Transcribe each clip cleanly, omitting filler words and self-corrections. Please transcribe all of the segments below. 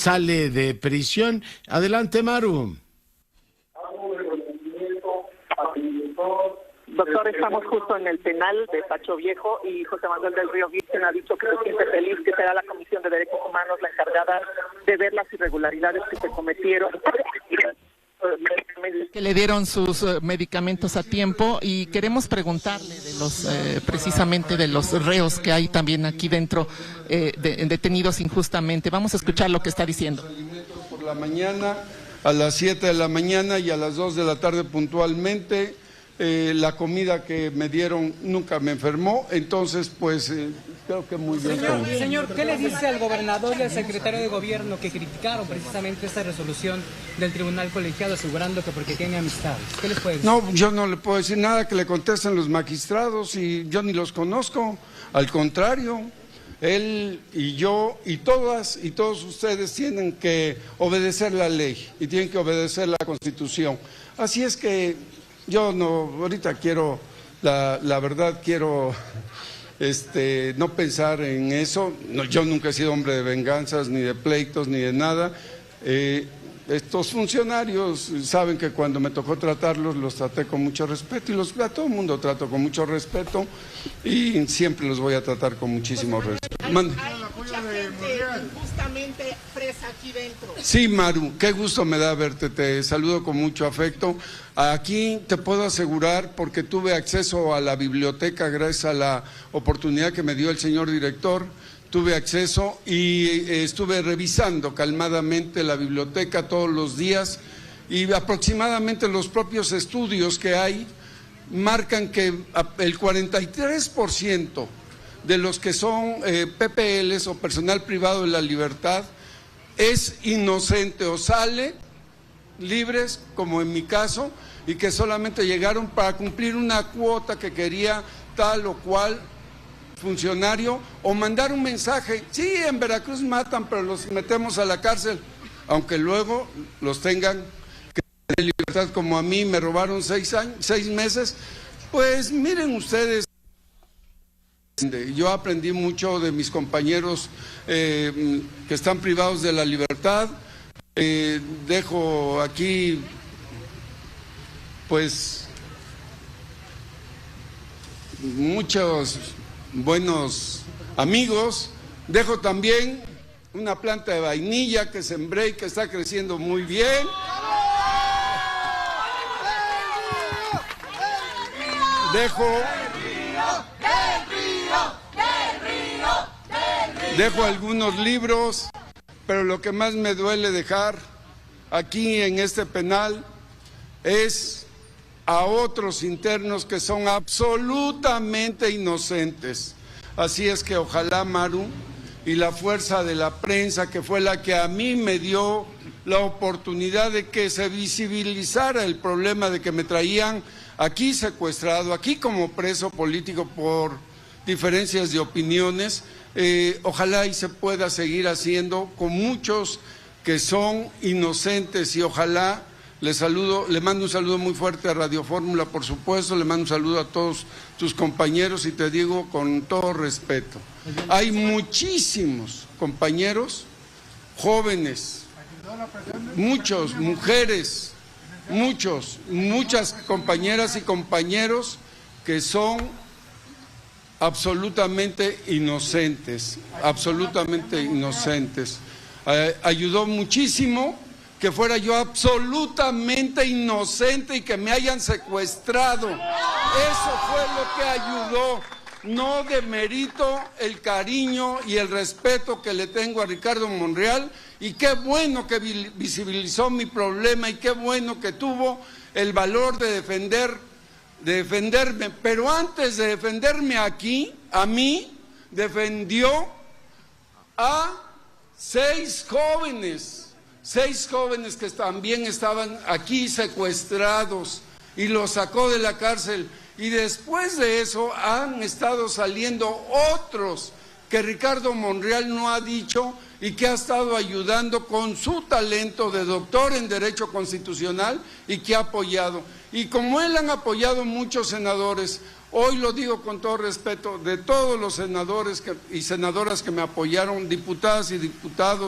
sale de prisión. Adelante, Maru. Doctor, estamos justo en el penal de Pacho Viejo y José Manuel del Río Virgen ha dicho que se siente feliz, que será la Comisión de Derechos Humanos la encargada de ver las irregularidades que se cometieron. Que le dieron sus medicamentos a tiempo, y queremos preguntarle de los precisamente de los reos que hay también aquí dentro, detenidos injustamente. Vamos a escuchar lo que está diciendo. Alimentos por la mañana, a las 7 de la mañana y a las 2 de la tarde puntualmente. La comida que me dieron nunca me enfermó, entonces pues creo que muy bien. Señor, ¿qué le dice al gobernador y al secretario de gobierno que criticaron precisamente esta resolución del tribunal colegiado asegurando que porque tiene amistades? ¿Qué les puede decir? No, yo no le puedo decir nada, que le contesten los magistrados, y yo ni los conozco, al contrario, él y yo y todas y todos ustedes tienen que obedecer la ley y tienen que obedecer la Constitución. Así es que yo no, ahorita quiero, la verdad quiero no pensar en eso. No, yo nunca he sido hombre de venganzas, ni de pleitos, ni de nada. Estos funcionarios saben que cuando me tocó tratarlos, los traté con mucho respeto, y a todo el mundo trato con mucho respeto, y siempre los voy a tratar con muchísimo respeto. Hay mucha gente injustamente presa aquí dentro. Sí, Maru, qué gusto me da verte, te saludo con mucho afecto. Aquí te puedo asegurar, porque tuve acceso a la biblioteca gracias a la oportunidad que me dio el señor director, tuve acceso y estuve revisando calmadamente la biblioteca todos los días, y aproximadamente los propios estudios que hay marcan que el 43% de los que son PPLs o personal privado de la libertad es inocente o sale libres, como en mi caso, y que solamente llegaron para cumplir una cuota que quería tal o cual funcionario, o mandar un mensaje. Sí, en Veracruz matan, pero los metemos a la cárcel, aunque luego los tengan que tener libertad, como a mí me robaron 6 meses. Pues miren ustedes, yo aprendí mucho de mis compañeros que están privados de la libertad. Dejo aquí pues muchos buenos amigos. Dejo también una planta de vainilla que sembré y que está creciendo muy bien. Dejo algunos libros, pero lo que más me duele dejar aquí en este penal es a otros internos que son absolutamente inocentes. Así es que ojalá, Maru, y la fuerza de la prensa, que fue la que a mí me dio la oportunidad de que se visibilizara el problema de que me traían aquí secuestrado, aquí como preso político por diferencias de opiniones, ojalá y se pueda seguir haciendo con muchos que son inocentes, y ojalá. Le mando un saludo muy fuerte a Radio Fórmula, por supuesto, le mando un saludo a todos tus compañeros, y te digo con todo respeto, hay muchísimos compañeros jóvenes, muchos, mujeres, muchas compañeras y compañeros que son absolutamente inocentes, ayudó muchísimo que fuera yo absolutamente inocente y que me hayan secuestrado. Eso fue lo que ayudó. No demerito el cariño y el respeto que le tengo a Ricardo Monreal, y qué bueno que visibilizó mi problema, y qué bueno que tuvo el valor de defenderme. Pero antes de defenderme a mí, defendió a 6 jóvenes que también estaban aquí secuestrados, y los sacó de la cárcel. Y después de eso han estado saliendo otros que Ricardo Monreal no ha dicho, y que ha estado ayudando con su talento de doctor en Derecho Constitucional, y que ha apoyado. Y como él han apoyado muchos senadores. Hoy lo digo con todo respeto, de todos los senadores y senadoras que me apoyaron, diputadas y diputados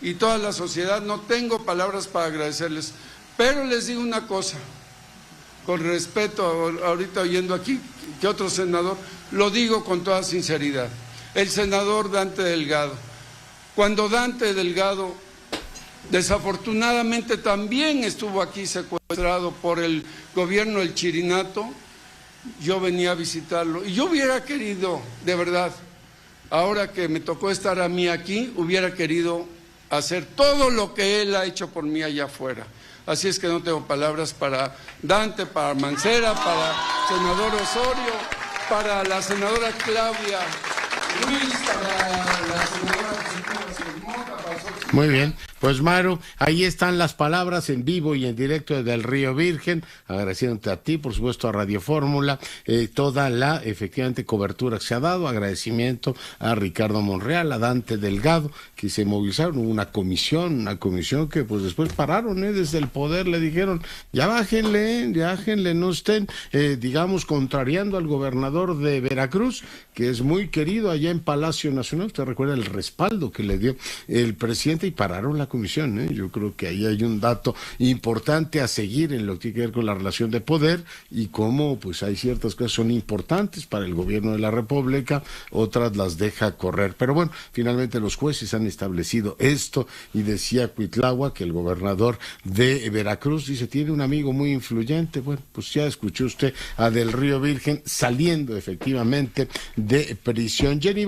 y toda la sociedad. No tengo palabras para agradecerles, pero les digo una cosa, con respeto, ahorita oyendo aquí que otro senador, lo digo con toda sinceridad, el senador Dante Delgado. Cuando Dante Delgado desafortunadamente también estuvo aquí secuestrado por el gobierno del Chirinato, yo venía a visitarlo y yo hubiera querido, de verdad, ahora que me tocó estar a mí aquí, hubiera querido hacer todo lo que él ha hecho por mí allá afuera. Así es que no tengo palabras para Dante, para Mancera, para senador Osorio, para la senadora Claudia Ruiz, para la senadora Mota, para nosotros. Muy bien, pues Maru, ahí están las palabras en vivo y en directo desde el Río Virgen, agradeciéndote a ti, por supuesto a Radio Fórmula, toda la efectivamente cobertura que se ha dado, agradecimiento a Ricardo Monreal, a Dante Delgado, que se movilizaron, hubo una comisión que pues después pararon, desde el poder le dijeron, ya bájenle, no estén, digamos, contrariando al gobernador de Veracruz, que es muy querido allá en Palacio Nacional. Usted recuerda el respaldo que le dio el presidente y pararon la comisión. Yo creo que ahí hay un dato importante a seguir en lo que tiene que ver con la relación de poder y cómo pues hay ciertas cosas que son importantes para el gobierno de la República, otras las deja correr. Pero bueno, finalmente los jueces han establecido esto y decía Cuitlahua que el gobernador de Veracruz dice tiene un amigo muy influyente. Bueno, pues ya escuchó usted a Del Río Virgen saliendo efectivamente de prisión. Jenny